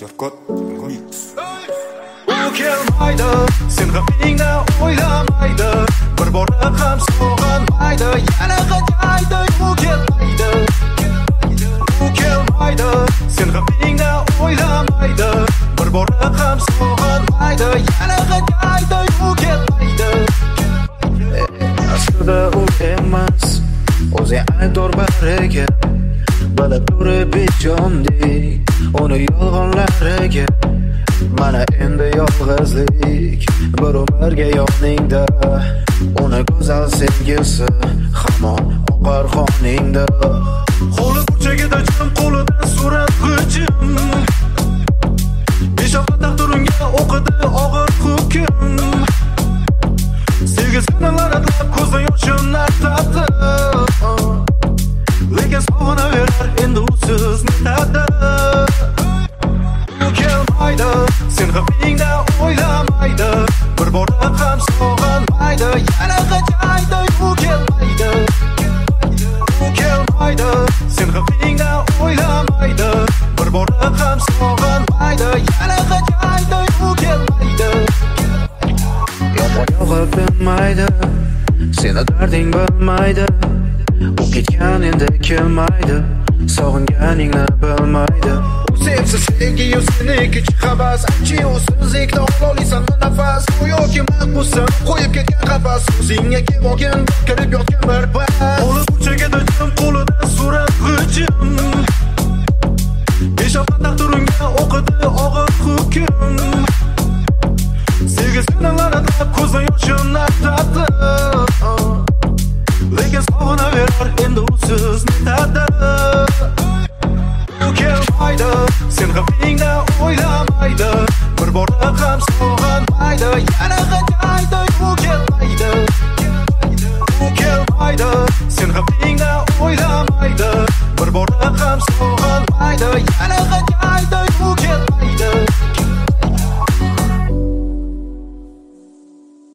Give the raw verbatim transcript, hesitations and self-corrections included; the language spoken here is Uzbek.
Shavkat Mix. U kelmaydi, sen g'amingdan o'ylamaydi, bir bora ham sog'inmaydi, yana qachaydi. U kelmaydi, u kelmaydi, sen g'amingdan o'ylamaydi, bir bora ham sog'inmaydi, yana qachaydi. U kelmaydi. Aslida u emas, o'zi aybdor bariga, bilib turib bejondek uni yolg'onlariga. Mana endi yolg'izlik bir umrga yoningda, uni go'zal sevgisi hamon oqar qoningda. Qo'li burchagida jim, qo'lida surat g'ijim, beshavqat taqdiringa o'qidi og'ir hukm. Sevgisini la'natlab ko'zdan yoshini artadi, lekin sog'inaverar endi usiz netadi. U kelmaydi, sen g'amingdan o'ylamaydi, bir bora ham sog'inmaydi, yana qachaydi. U kelmaydi, u kelmaydi, sen g'amingdan o'ylamaydi, bir bora ham sog'inmaydi, yana qachaydi. U kelmaydi. Yomon yog'ib bilmaydi, seni darding bilmaydi, u ketgan endi kelmaydi, sog'inganingni bilmaydi. Sevsiz sevgi seniki havas, achiyusizlikda ololiysan nafas. Bu yoki mahbussan qo'yib ketgan qafas, o'zingga kelmogin kirib yotgan bir pas. Qo'li burchagida jim, qo'lida surat g'ijim, beshavqat taqdiringa o'qidi og'ir hukm. Sevgisini la'natlab ko'zdan yoshini artadi, lekin sog'inaverar endi usiz netadi. U kelmaydi, sen g'amingdan o'ylamaydi, bir bora ham sog'inmaydi, yana qachaydi. U kelmaydi, u kelmaydi, sen g'amingdan o'ylamaydi, bir bora ham sog'inmaydi, yana qachaydi.